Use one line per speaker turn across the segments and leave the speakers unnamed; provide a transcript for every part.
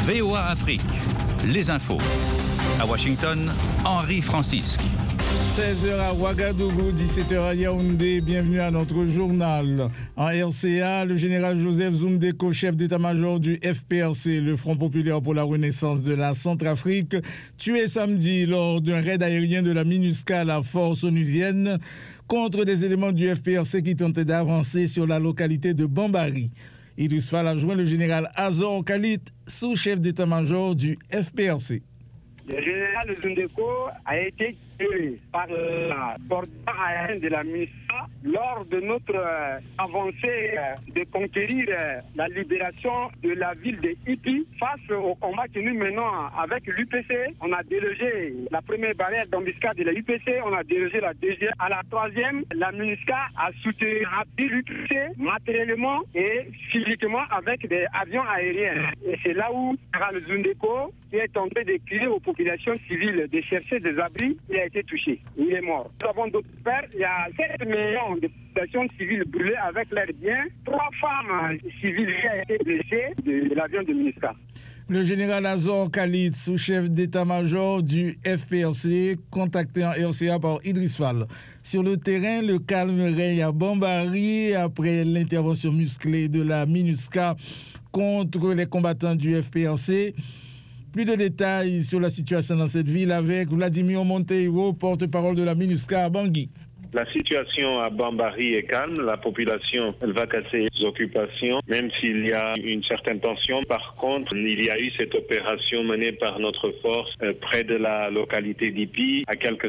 VOA Afrique, les infos. À Washington, Henri Francisque.
16h à Ouagadougou, 17h à Yaoundé. Bienvenue à notre journal. En RCA, le général Joseph Zoumdeko, chef d'état-major du FPRC, le Front populaire pour la renaissance de la Centrafrique, tué samedi lors d'un raid aérien de la MINUSCA à la force onuvienne contre des éléments du FPRC qui tentaient d'avancer sur la localité de Bambari. Idriss Fall a joint le général Azor Khalid, sous-chef d'état-major du FPRC.
Le général Zoumdeko a été tué par la bordure aérienne de la MINUSCA lors de notre avancée de conquérir la libération de la ville de Ipi. Face au combat que nous menons avec l'UPC, on a délogé la première barrière d'embuscade de la UPC, on a délogé la deuxième. À la troisième, la MINUSCA a soutenu l'UPC matériellement et physiquement avec des avions aériens. Et c'est là où le général Zoumdeko, qui est tenté de crier aux populations civiles de chercher des abris, il a été touché. Il est mort. Nous avons d'autres pertes. Il y a 7 millions de populations civiles brûlées avec leurs biens. 3 femmes civiles qui ont été blessées de l'avion de MINUSCA.
Le général Azor Khalid, sous-chef d'état-major du FPRC, contacté en RCA par Idriss Fall. Sur le terrain, le calme règne à Bambari après l'intervention musclée de la MINUSCA contre les combattants du FPRC. Plus de détails sur la situation dans cette ville avec Vladimir Monteiro, porte-parole de la MINUSCA à Bangui.
La situation à Bambari est calme, la population elle va casser les occupations, même s'il y a une certaine tension. Par contre, il y a eu cette opération menée par notre force près de la localité d'Ipi, à quelques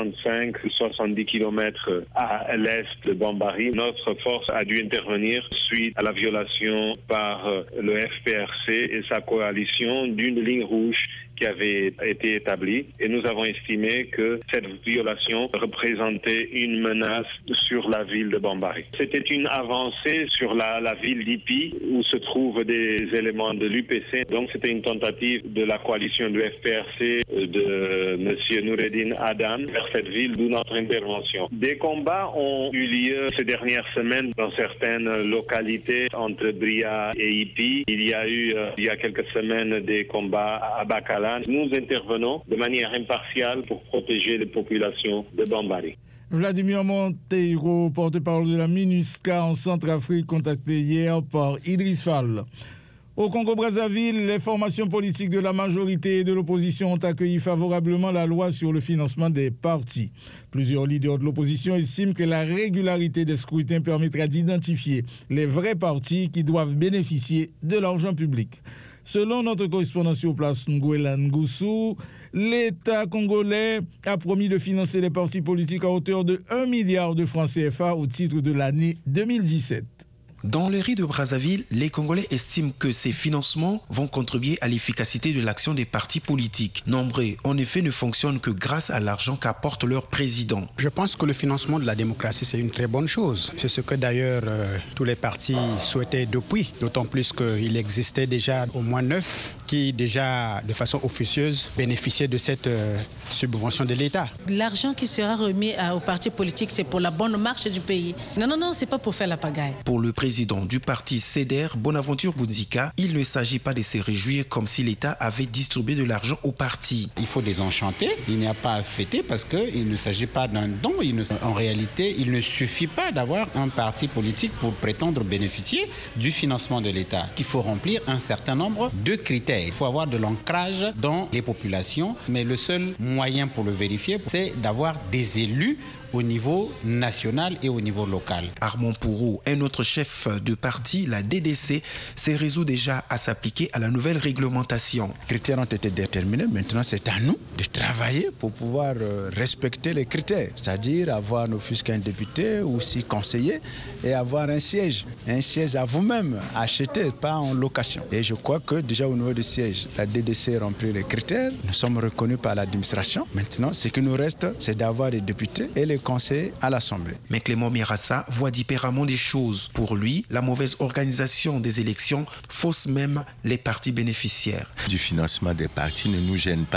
65-70 km à l'est de Bambari. Notre force a dû intervenir suite à la violation par le FPRC et sa coalition d'une ligne rouge qui avait été établie, et nous avons estimé que cette violation représentait une menace sur la ville de Bambari. C'était une avancée sur la ville d'Ipi où se trouvent des éléments de l'UPC. Donc c'était une tentative de la coalition du FPRC de M. Noureddin Adan vers cette ville, d'où notre intervention. Des combats ont eu lieu ces dernières semaines dans certaines localités entre Bria et Ipi. Il y a eu il y a quelques semaines des combats à Bakala. Nous intervenons de manière impartiale pour protéger les populations de Bambari.
Vladimir Monteiro, porte-parole de la MINUSCA en Centrafrique, contacté hier par Idriss Fall. Au Congo-Brazzaville, les formations politiques de la majorité et de l'opposition ont accueilli favorablement la loi sur le financement des partis. Plusieurs leaders de l'opposition estiment que la régularité des scrutins permettra d'identifier les vrais partis qui doivent bénéficier de l'argent public. Selon notre correspondant sur place, Nguela Ngoussou, l'État congolais a promis de financer les partis politiques à hauteur de 1 milliard de francs CFA au titre de l'année 2017.
Dans les rues de Brazzaville, les Congolais estiment que ces financements vont contribuer à l'efficacité de l'action des partis politiques. Nombreux, en effet, ne fonctionnent que grâce à l'argent qu'apporte leur président.
Je pense que le financement de la démocratie, c'est une très bonne chose. C'est ce que d'ailleurs tous les partis souhaitaient depuis, d'autant plus qu'il existait déjà au moins 9 qui déjà, de façon officieuse, bénéficiaient de cette subvention de l'État.
L'argent qui sera remis aux partis politiques, c'est pour la bonne marche du pays. Non, c'est pas pour faire la pagaille.
Pour le président du parti CEDER, Bonaventure Bounzika, il ne s'agit pas de se réjouir comme si l'État avait distribué de l'argent au parti.
Il faut désenchanter, il n'y a pas à fêter parce qu'il ne s'agit pas d'un don. En réalité, il ne suffit pas d'avoir un parti politique pour prétendre bénéficier du financement de l'État. Il faut remplir un certain nombre de critères. Il faut avoir de l'ancrage dans les populations, mais le seul moyen pour le vérifier, c'est d'avoir des élus au niveau national et au niveau local.
Armand Pourreau, un autre chef de parti, la DDC, s'est résolu déjà à s'appliquer à la nouvelle réglementation.
Les critères ont été déterminés, maintenant c'est à nous de travailler pour pouvoir respecter les critères, c'est-à-dire avoir ne fût-ce qu'un député ou 6 conseillers et avoir un siège à vous-même acheter, pas en location. Et je crois que déjà au niveau du siège, la DDC remplit les critères, nous sommes reconnus par l'administration. Maintenant, ce qui nous reste, c'est d'avoir des députés et les conseillers à l'Assemblée.
Mais Clément Mirassa voit différemment des choses. Pour lui, la mauvaise organisation des élections fausse même les partis bénéficiaires.
Du financement des partis ne nous gêne pas.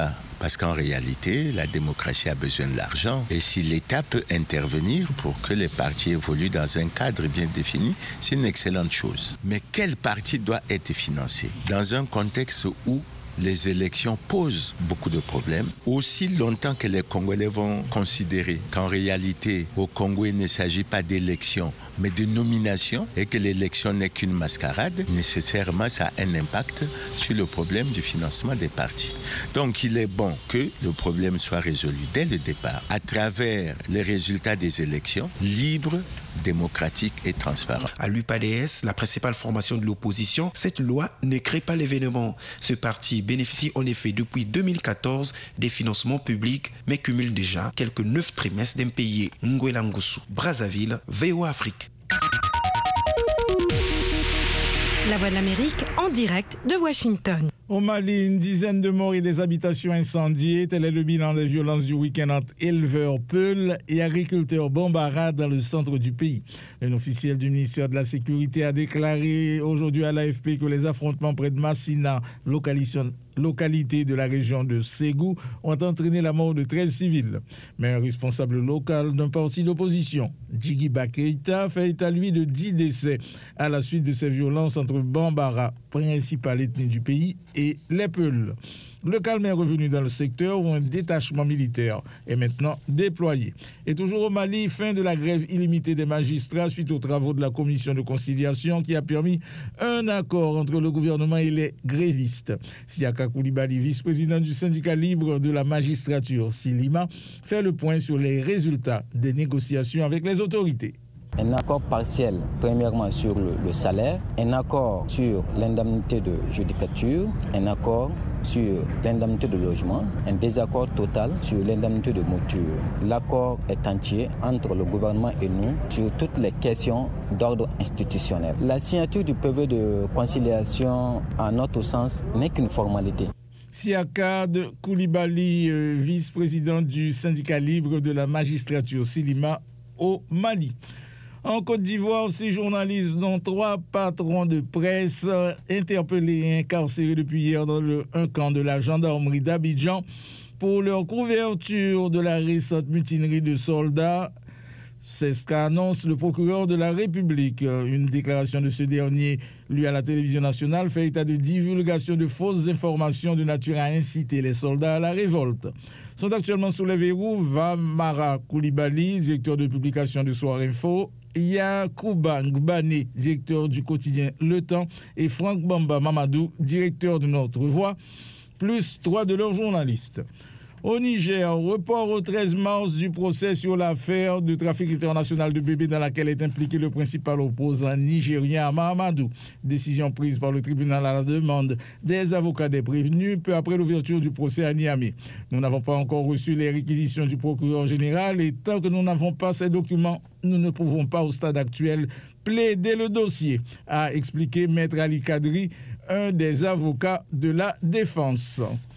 Parce qu'en réalité, la démocratie a besoin de l'argent. Et si l'État peut intervenir pour que les partis évoluent dans un cadre bien défini, c'est une excellente chose. Mais quel parti doit être financé dans un contexte où les élections posent beaucoup de problèmes, aussi longtemps que les Congolais vont considérer qu'en réalité, au Congo, il ne s'agit pas d'élection, mais de nomination, et que l'élection n'est qu'une mascarade, nécessairement, ça a un impact sur le problème du financement des partis. Donc, il est bon que le problème soit résolu dès le départ, à travers les résultats des élections libres, démocratique et transparent.
À l'UPADS, la principale formation de l'opposition, cette loi ne crée pas l'événement. Ce parti bénéficie en effet depuis 2014 des financements publics, mais cumule déjà quelques 9 trimestres d'impayés. Nguela Ngusu, Brazzaville, VOA Afrique.
La Voix de l'Amérique en direct de Washington.
Au Mali, une dizaine de morts et des habitations incendiées. Tel est le bilan des violences du week-end entre éleveurs Peul et agriculteurs Bambara dans le centre du pays. Un officiel du ministère de la Sécurité a déclaré aujourd'hui à l'AFP que les affrontements près de Massina, localité de la région de Ségou, ont entraîné la mort de 13 civils. Mais un responsable local d'un parti d'opposition, Djigiba Keïta, fait état lui de 10 décès à la suite de ces violences entre Bambara, principale ethnie du pays, et les Peuls. Le calme est revenu dans le secteur où un détachement militaire est maintenant déployé. Et toujours au Mali, fin de la grève illimitée des magistrats suite aux travaux de la commission de conciliation qui a permis un accord entre le gouvernement et les grévistes. Siaka Koulibaly, vice-président du syndicat libre de la magistrature, Silima, fait le point sur les résultats des négociations avec les autorités.
Un accord partiel, premièrement sur le salaire, un accord sur l'indemnité de judicature, un accord sur l'indemnité de logement, un désaccord total sur l'indemnité de mouture. L'accord est entier entre le gouvernement et nous sur toutes les questions d'ordre institutionnel. La signature du PV de conciliation, à notre sens, n'est qu'une formalité.
Siaka Koulibaly, vice-président du syndicat libre de la magistrature, Silima, au Mali. En Côte d'Ivoire, 6 journalistes, dont 3 patrons de presse, interpellés et incarcérés depuis hier dans un camp de la gendarmerie d'Abidjan pour leur couverture de la récente mutinerie de soldats. C'est ce qu'annonce le procureur de la République. Une déclaration de ce dernier, lui à la télévision nationale, fait état de divulgation de fausses informations de nature à inciter les soldats à la révolte. Sont actuellement sous les verrous Vamara Koulibaly, directeur de publication de Soir Info, Yacouba Ngbane, directeur du quotidien Le Temps, et Franck Bamba Mamadou, directeur de Notre Voix, plus 3 de leurs journalistes. Au Niger, report au 13 mars du procès sur l'affaire de trafic international de bébés dans laquelle est impliqué le principal opposant nigérien Mahamadou. Décision prise par le tribunal à la demande des avocats des prévenus peu après l'ouverture du procès à Niamey. Nous n'avons pas encore reçu les réquisitions du procureur général et tant que nous n'avons pas ces documents, nous ne pouvons pas au stade actuel plaider le dossier, a expliqué Maître Ali Kadri, un des avocats de la défense.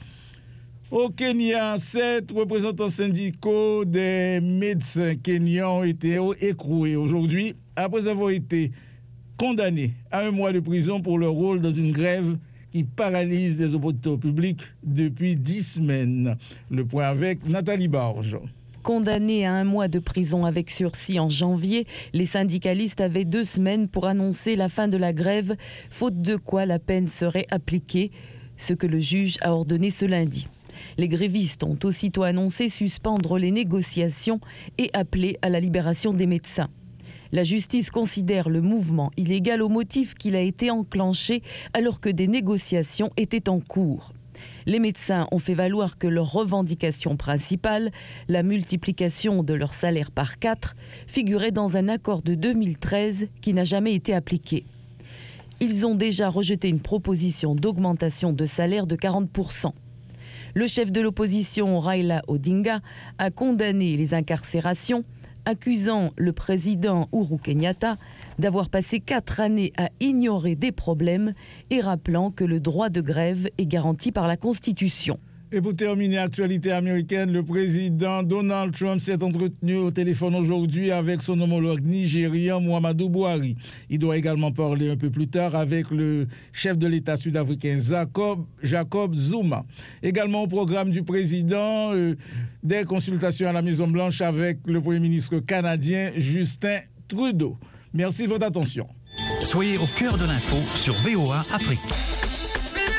Au Kenya, 7 représentants syndicaux des médecins kenyans ont été écroués aujourd'hui après avoir été condamnés à 1 mois de prison pour leur rôle dans une grève qui paralyse les hôpitaux publics depuis 10 semaines. Le point avec Nathalie Barge.
Condamnés à 1 mois de prison avec sursis en janvier, les syndicalistes avaient 2 semaines pour annoncer la fin de la grève, faute de quoi la peine serait appliquée, ce que le juge a ordonné ce lundi. Les grévistes ont aussitôt annoncé suspendre les négociations et appelé à la libération des médecins. La justice considère le mouvement illégal au motif qu'il a été enclenché alors que des négociations étaient en cours. Les médecins ont fait valoir que leur revendication principale, la multiplication de leur salaire par 4, figurait dans un accord de 2013 qui n'a jamais été appliqué. Ils ont déjà rejeté une proposition d'augmentation de salaire de 40%. Le chef de l'opposition, Raila Odinga, a condamné les incarcérations, accusant le président Uhuru Kenyatta d'avoir passé 4 années à ignorer des problèmes et rappelant que le droit de grève est garanti par la Constitution.
Et pour terminer, actualité américaine, le président Donald Trump s'est entretenu au téléphone aujourd'hui avec son homologue nigérien Muhammadu Buhari. Il doit également parler un peu plus tard avec le chef de l'État sud-africain Jacob Zuma. Également au programme du président, des consultations à la Maison-Blanche avec le Premier ministre canadien Justin Trudeau. Merci de votre attention.
Soyez au cœur de l'info sur VOA Afrique.